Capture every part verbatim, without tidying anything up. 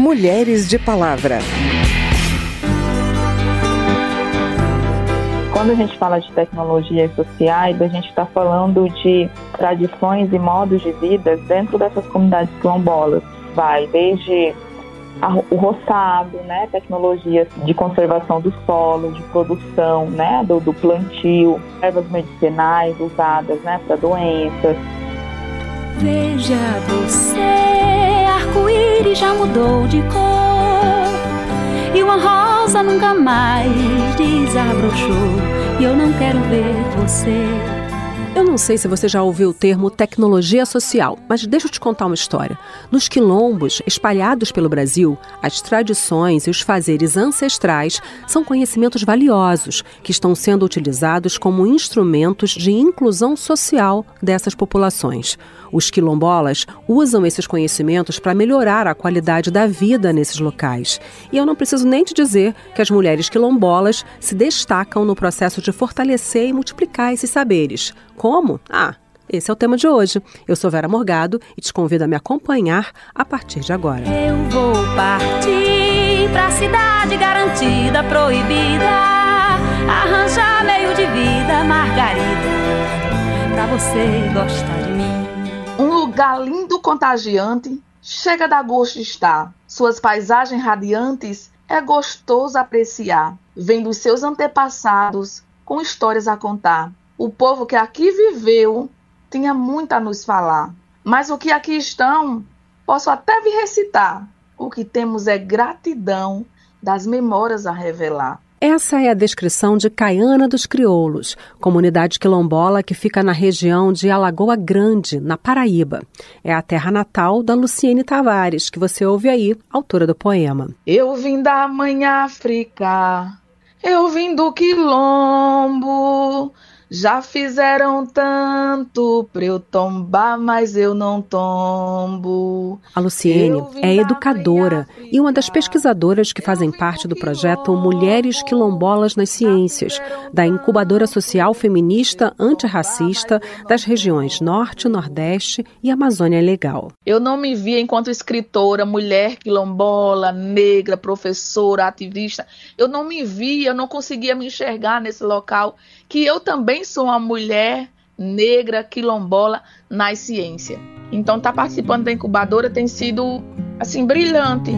Mulheres de Palavra. Quando a gente fala de tecnologias sociais, a gente está falando de tradições e modos de vida dentro dessas comunidades quilombolas. Vai desde a, o roçado, né, tecnologias de conservação do solo, de produção, né, do, do plantio, ervas medicinais usadas, né, para doenças. Veja você, arco-íris já mudou de cor e uma rosa nunca mais desabrochou. E eu não quero ver você. Eu não sei se você já ouviu o termo tecnologia social, mas deixa eu te contar uma história. Nos quilombos espalhados pelo Brasil, as tradições e os fazeres ancestrais são conhecimentos valiosos que estão sendo utilizados como instrumentos de inclusão social dessas populações. Os quilombolas usam esses conhecimentos para melhorar a qualidade da vida nesses locais. E eu não preciso nem te dizer que as mulheres quilombolas se destacam no processo de fortalecer e multiplicar esses saberes. Como? Ah, esse é o tema de hoje. Eu sou Vera Morgado e te convido a me acompanhar a partir de agora. Eu vou partir pra cidade garantida, proibida, arranjar meio de vida, Margarida, pra você gostar de mim. Um lugar lindo, contagiante, chega da gosto de estar. Suas paisagens radiantes é gostoso apreciar, vendo os seus antepassados com histórias a contar. O povo que aqui viveu tinha muito a nos falar, mas o que aqui estão, posso até vir recitar. O que temos é gratidão das memórias a revelar. Essa é a descrição de Caiana dos Crioulos, comunidade quilombola que fica na região de Alagoa Grande, na Paraíba. É a terra natal da Luciene Tavares, que você ouve aí, autora do poema. Eu vim da mãe África, eu vim do quilombo, já fizeram tanto pra eu tombar, mas eu não tombo. A Luciene é educadora e uma das pesquisadoras que fazem parte do projeto Mulheres Quilombolas nas Ciências, da incubadora social feminista antirracista das regiões Norte, Nordeste e Amazônia Legal. Eu não me via enquanto escritora, mulher quilombola, negra, professora, ativista. Eu não me via, eu não conseguia me enxergar nesse local, que eu também sou uma mulher negra quilombola nas ciências. Então, estar tá participando da incubadora tem sido, assim, brilhante.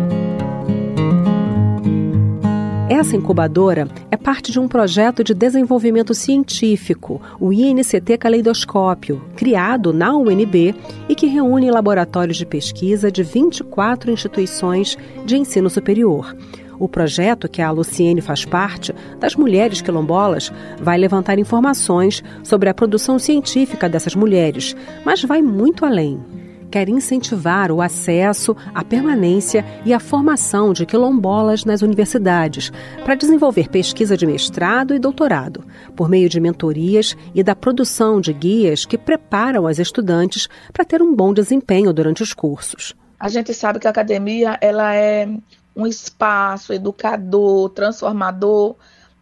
Essa incubadora é parte de um projeto de desenvolvimento científico, o I N C T Caleidoscópio, criado na U N B e que reúne laboratórios de pesquisa de vinte e quatro instituições de ensino superior. O projeto, que a Luciene faz parte, das mulheres quilombolas, vai levantar informações sobre a produção científica dessas mulheres, mas vai muito além. Quer incentivar o acesso, a permanência e a formação de quilombolas nas universidades, para desenvolver pesquisa de mestrado e doutorado, por meio de mentorias e da produção de guias que preparam as estudantes para ter um bom desempenho durante os cursos. A gente sabe que a academia ela é um espaço educador, transformador,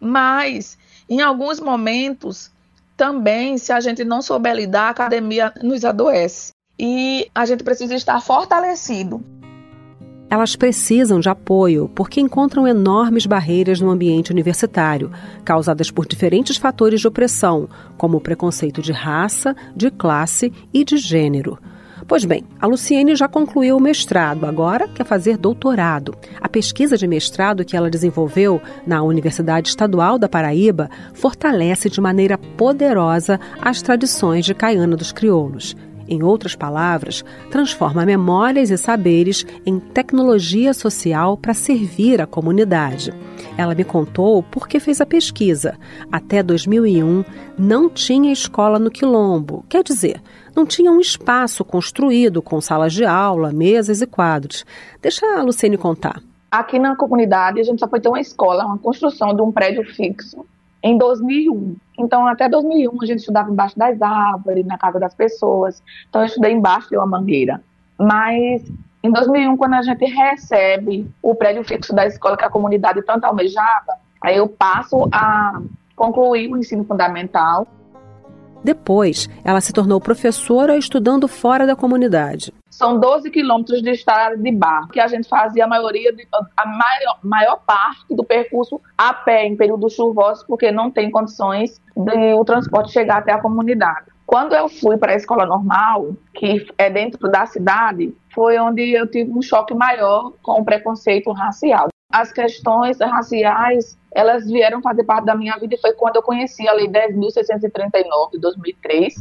mas em alguns momentos também, se a gente não souber lidar, a academia nos adoece e a gente precisa estar fortalecido. Elas precisam de apoio porque encontram enormes barreiras no ambiente universitário, causadas por diferentes fatores de opressão, como o preconceito de raça, de classe e de gênero. Pois bem, a Luciene já concluiu o mestrado, agora quer fazer doutorado. A pesquisa de mestrado que ela desenvolveu na Universidade Estadual da Paraíba fortalece de maneira poderosa as tradições de Caiana dos Crioulos. Em outras palavras, transforma memórias e saberes em tecnologia social para servir a comunidade. Ela me contou por que fez a pesquisa. Até dois mil e um, não tinha escola no Quilombo. Quer dizer, não tinha um espaço construído com salas de aula, mesas e quadros. Deixa a Luciene contar. Aqui na comunidade, a gente só foi ter uma escola, uma construção de um prédio fixo, em dois mil e um. Então, até dois mil e um, a gente estudava embaixo das árvores, na casa das pessoas. Então, eu estudei embaixo de uma mangueira. Mas, em dois mil e um, quando a gente recebe o prédio fixo da escola que a comunidade tanto almejava, aí eu passo a concluir o ensino fundamental. Depois, ela se tornou professora estudando fora da comunidade. São doze quilômetros de estrada de barro, que a gente fazia a maioria, de, a maior, maior parte do percurso a pé em períodos chuvosos, porque não tem condições de o transporte chegar até a comunidade. Quando eu fui para a escola normal, que é dentro da cidade, foi onde eu tive um choque maior com o preconceito racial. As questões raciais, elas vieram fazer parte da minha vida e foi quando eu conheci a Lei dez mil seiscentos e trinta e nove de dois mil e três.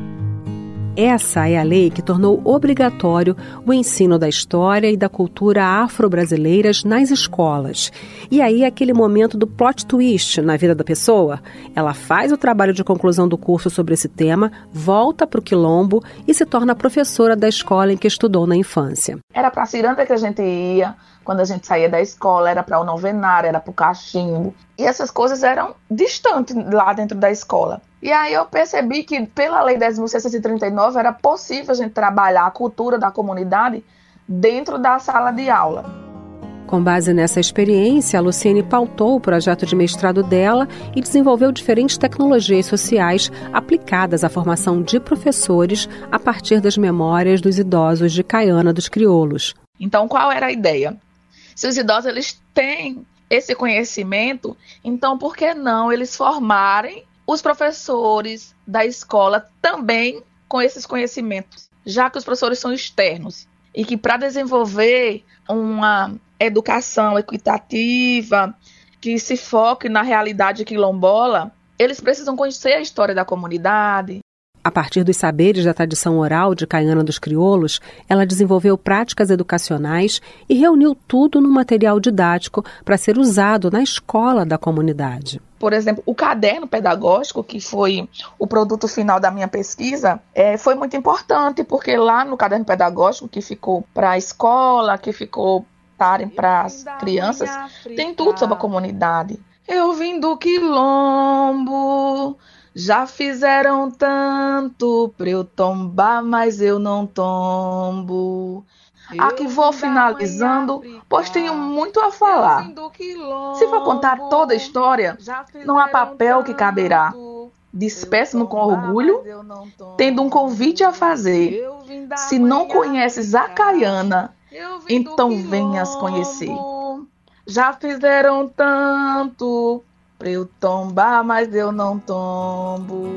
Essa é a lei que tornou obrigatório o ensino da história e da cultura afro-brasileiras nas escolas. E aí, aquele momento do plot twist na vida da pessoa. Ela faz o trabalho de conclusão do curso sobre esse tema, volta para o Quilombo e se torna professora da escola em que estudou na infância. Era para a ciranda que a gente ia, quando a gente saía da escola, era para o novenário, era para o cachimbo. E essas coisas eram distantes lá dentro da escola. E aí eu percebi que pela Lei dez mil seiscentos e trinta e nove era possível a gente trabalhar a cultura da comunidade dentro da sala de aula. Com base nessa experiência, a Luciene pautou o projeto de mestrado dela e desenvolveu diferentes tecnologias sociais aplicadas à formação de professores a partir das memórias dos idosos de Caiana dos Crioulos. Então, qual era a ideia? Se os idosos eles têm esse conhecimento, então por que não eles formarem os professores da escola também com esses conhecimentos, já que os professores são externos e que para desenvolver uma educação equitativa que se foque na realidade quilombola, eles precisam conhecer a história da comunidade. A partir dos saberes da tradição oral de Caiana dos Crioulos, ela desenvolveu práticas educacionais e reuniu tudo num material didático para ser usado na escola da comunidade. Por exemplo, o caderno pedagógico, que foi o produto final da minha pesquisa, é, foi muito importante, porque lá no caderno pedagógico, que ficou para a escola, que ficou para as crianças, tem tudo sobre a comunidade. Eu vim do Quilombo, já fizeram tanto pra eu tombar, mas eu não tombo. Eu Aqui vou finalizando, pois tenho muito a falar. Se for contar toda a história, não há papel que caberá. Despeço-me com orgulho, tendo um convite a fazer. Se não conheces a Caiana, então venhas conhecer. Já fizeram tanto pra eu tombar, mas eu não tombo.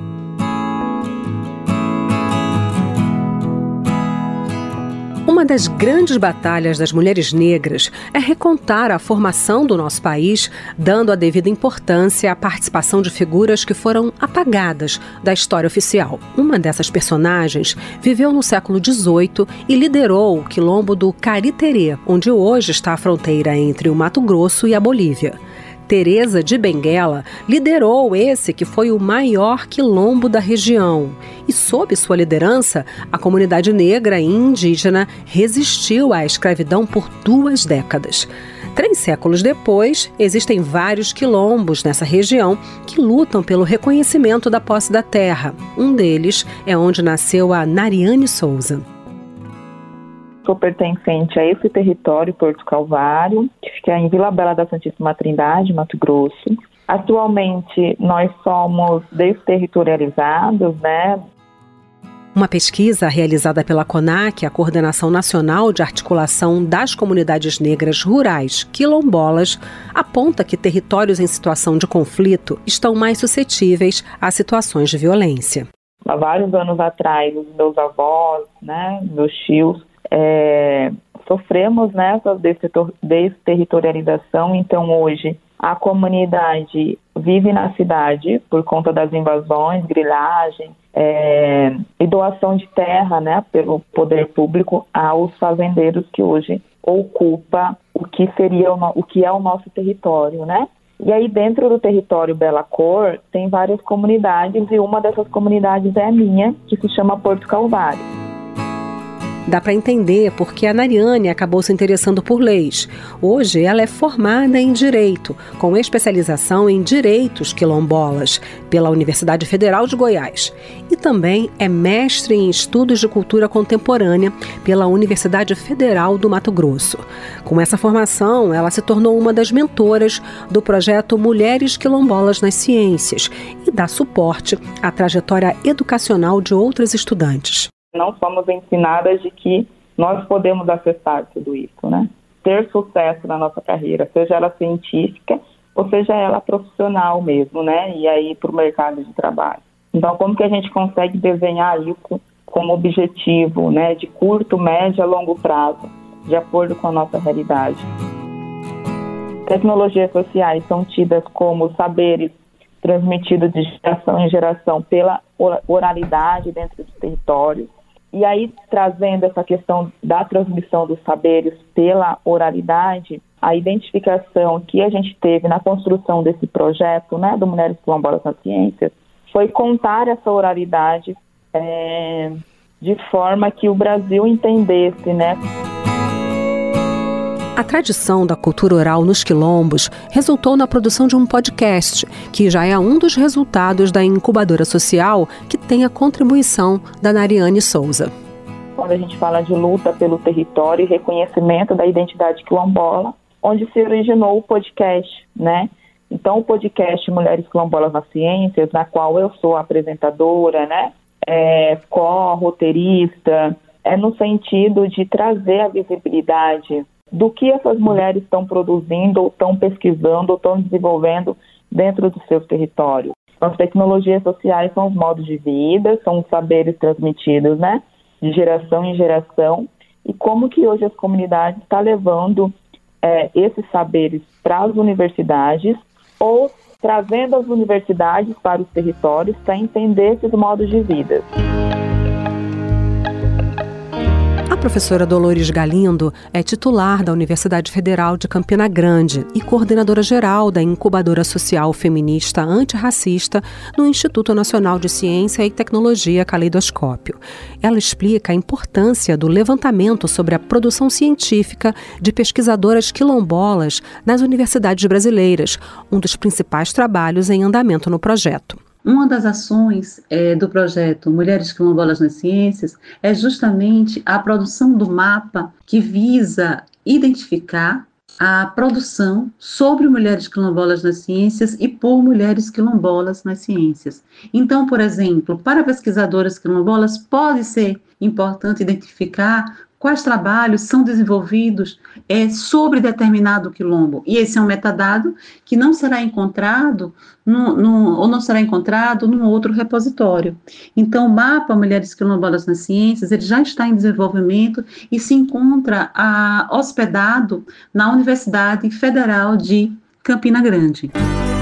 Uma das grandes batalhas das mulheres negras é recontar a formação do nosso país, dando a devida importância à participação de figuras que foram apagadas da história oficial. Uma dessas personagens viveu no século dezoito e liderou o quilombo do Cariterê, onde hoje está a fronteira entre o Mato Grosso e a Bolívia. Teresa de Benguela liderou esse que foi o maior quilombo da região. E sob sua liderança, a comunidade negra e indígena resistiu à escravidão por duas décadas. Três séculos depois, existem vários quilombos nessa região que lutam pelo reconhecimento da posse da terra. Um deles é onde nasceu a Nariane Souza. Sou pertencente a esse território, Porto Calvário, que fica em Vila Bela da Santíssima Trindade, Mato Grosso. Atualmente, nós somos desterritorializados, né? Uma pesquisa realizada pela CONAC, a Coordenação Nacional de Articulação das Comunidades Negras Rurais Quilombolas, aponta que territórios em situação de conflito estão mais suscetíveis a situações de violência. Há vários anos atrás, os meus avós, né, meus tios, É, sofremos nessa desterritorialização, então hoje a comunidade vive na cidade por conta das invasões, grilagem é, e doação de terra, né, pelo poder público aos fazendeiros que hoje ocupa o que seria o, o que é o nosso território, né? E aí dentro do território Bela Cor tem várias comunidades e uma dessas comunidades é a minha, que se chama Porto Calvário. Dá para entender porque a Nariane acabou se interessando por leis. Hoje ela é formada em Direito, com especialização em Direitos Quilombolas, pela Universidade Federal de Goiás. E também é mestre em Estudos de Cultura Contemporânea pela Universidade Federal do Mato Grosso. Com essa formação, ela se tornou uma das mentoras do projeto Mulheres Quilombolas nas Ciências e dá suporte à trajetória educacional de outras estudantes. não somos ensinadas de que nós podemos acessar tudo isso, né? Ter sucesso na nossa carreira, seja ela científica ou seja ela profissional mesmo, né? E aí para o mercado de trabalho. Então, como que a gente consegue desenhar isso como objetivo, né? De curto, médio a longo prazo, de acordo com a nossa realidade. Tecnologias sociais são tidas como saberes transmitidos de geração em geração pela oralidade dentro dos territórios. E aí, trazendo essa questão da transmissão dos saberes pela oralidade, a identificação que a gente teve na construção desse projeto, né, do Mulheres Quilombolas nas Ciências, foi contar essa oralidade é, de forma que o Brasil entendesse, né? A tradição da cultura oral nos quilombos resultou na produção de um podcast, que já é um dos resultados da incubadora social que tem a contribuição da Nariane Souza. Quando a gente fala de luta pelo território e reconhecimento da identidade quilombola, onde se originou o podcast, né? Então, o podcast Mulheres Quilombolas nas Ciências, na qual eu sou apresentadora, né? É, co-roteirista, é no sentido de trazer a visibilidade do que essas mulheres estão produzindo, ou estão pesquisando, ou estão desenvolvendo dentro dos seus territórios. As tecnologias sociais são os modos de vida, são os saberes transmitidos, né, de geração em geração, e como que hoje as comunidades estão levando é, esses saberes para as universidades, ou trazendo as universidades para os territórios para entender esses modos de vida. A professora Dolores Galindo é titular da Universidade Federal de Campina Grande e coordenadora geral da Incubadora Social Feminista Antirracista no Instituto Nacional de Ciência e Tecnologia Caleidoscópio. Ela explica a importância do levantamento sobre a produção científica de pesquisadoras quilombolas nas universidades brasileiras, um dos principais trabalhos em andamento no projeto. Uma das ações é, do projeto Mulheres Quilombolas nas Ciências é justamente a produção do mapa que visa identificar a produção sobre mulheres quilombolas nas ciências e por mulheres quilombolas nas ciências. Então, por exemplo, para pesquisadoras quilombolas pode ser importante identificar quais trabalhos são desenvolvidos é, sobre determinado quilombo. E esse é um metadado que não será encontrado no, no, ou não será encontrado num outro repositório. Então, o mapa Mulheres Quilombolas nas Ciências ele já está em desenvolvimento e se encontra a, hospedado na Universidade Federal de Campina Grande.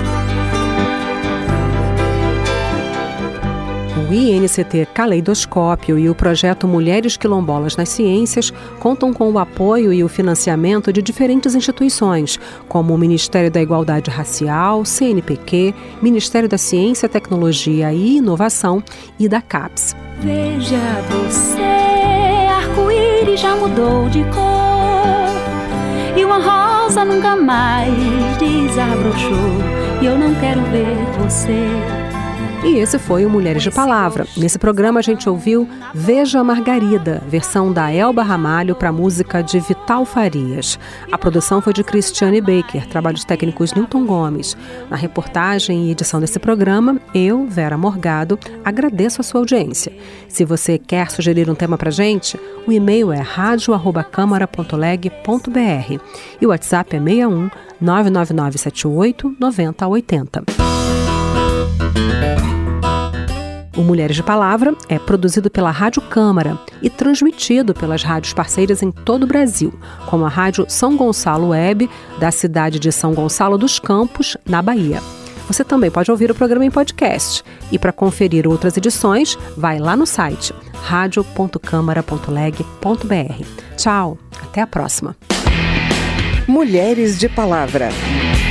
O I N C T Caleidoscópio e o projeto Mulheres Quilombolas nas Ciências contam com o apoio e o financiamento de diferentes instituições, como o Ministério da Igualdade Racial, C N P Q, Ministério da Ciência, Tecnologia e Inovação e da CAPES. Veja você, arco-íris já mudou de cor e uma rosa nunca mais desabrochou e eu não quero ver você. E esse foi o Mulheres de Palavra. Nesse programa a gente ouviu Veja Margarida, versão da Elba Ramalho para a música de Vital Farias. A produção foi de Cristiane Baker, trabalhos técnicos Newton Gomes. Na reportagem e edição desse programa, eu, Vera Morgado, agradeço a sua audiência. Se você quer sugerir um tema para a gente, o e-mail é rádio arroba câmara ponto leg ponto br e o WhatsApp é seis um nove nove nove sete oito nove zero oito zero. O Mulheres de Palavra é produzido pela Rádio Câmara e transmitido pelas rádios parceiras em todo o Brasil, como a Rádio São Gonçalo Web, da cidade de São Gonçalo dos Campos, na Bahia. Você também pode ouvir o programa em podcast. E para conferir outras edições, vai lá no site rádio ponto câmara ponto leg ponto br. Tchau, até a próxima. Mulheres de Palavra.